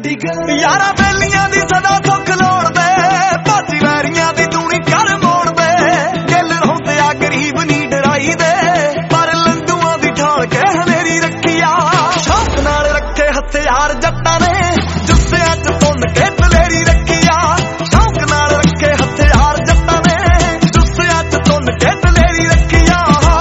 ਵੱਡੀ ਗੱਲ। यारा बेलियां दी सदा सुख लोड़ दे, भाजी वैरियां दी दूनी कर मोड़ दे। गिल होंदे आ गरीब नी डराई दे, पर लंडुआं दी ढाल के हनेरी रखिया। शौक नाल रखे हथियार जट्टां ने, जुस्सियां च तुन के दलेरी रखिया। शौक नाल रखे हथियार जट्टां ने, जुस्सियां च तुन के दलेरी रखिया।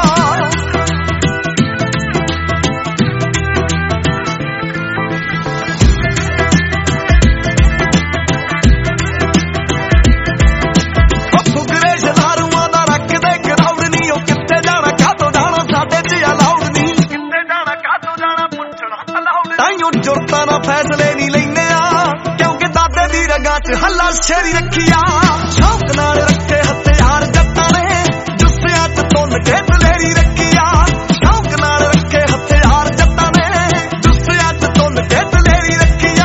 जुरता ना फैसले नहीं लेने क्योंकि दादे दी रगां च हल्ला शेरी रखिया। शौक नाल रखे हथियार जट्टां ने, जुस्सियां च तुन के दलेरी रखिया। शौक नाल रखे हथियार जट्टां ने, जुस्सियां च तुन के दलेरी रखिया।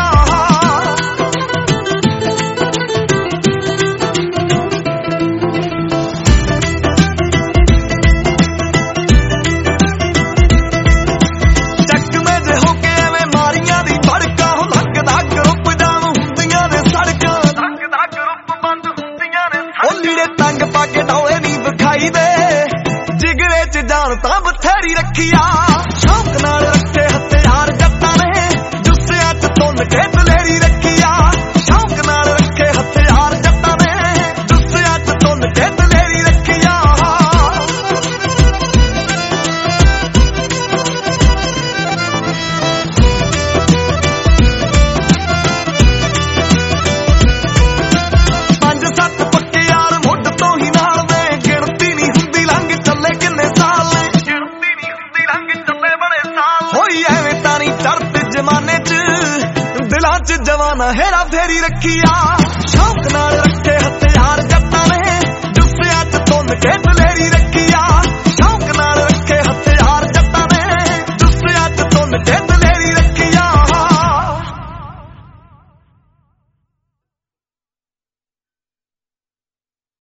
तंग पाके डोले नहीं विखाई दे, जिगरे च जान तां बथेरी रखिया। शौक नाल रखे हथियार जट्टां ने, जुस्सियां च तुन के दलेरी रखिया। शौक नाल रखे हथियार जट्टां ने, जुस्सियां च तुन के दलेरी रखिया। पंज सत्त पक्के यार मुੱਢ ਤੋਂ ਹੀ ਨਾਲ ਦੇ, ਗਿਣਤੀ नहीं ਹੁੰਦੀ ਲੰਘ ਚੱਲੇ ਕਿੰਨੇ ਸਾਲ ने, गिणती नहीं ਹੁੰਦੀ ਲੰਘ ਚੱਲੇ ਬੜੇ ਸਾਲ। ਹੋਈ ਐਵੇਂ ਤਾਂ ਨਹੀਂ ਚੜ੍ਹਦੇ ਜਮਾਨੇ ਚ, ਦਿਲਾਂ ਚ ਜਵਾਨਾ ਹੇਰਾ ਫੇਰੀ ਰੱਖਿਆ। ਸ਼ੌਕ ਨਾਲ ਰੱਖੇ ਹਥਿਆਰ ਜੱਟਾਂ ਨੇ, ਜੁੱਸਿਆਂ ਚ ਤੁੰਨ ਕੇ ਦਲੇਰੀ ਰੱਖੀ।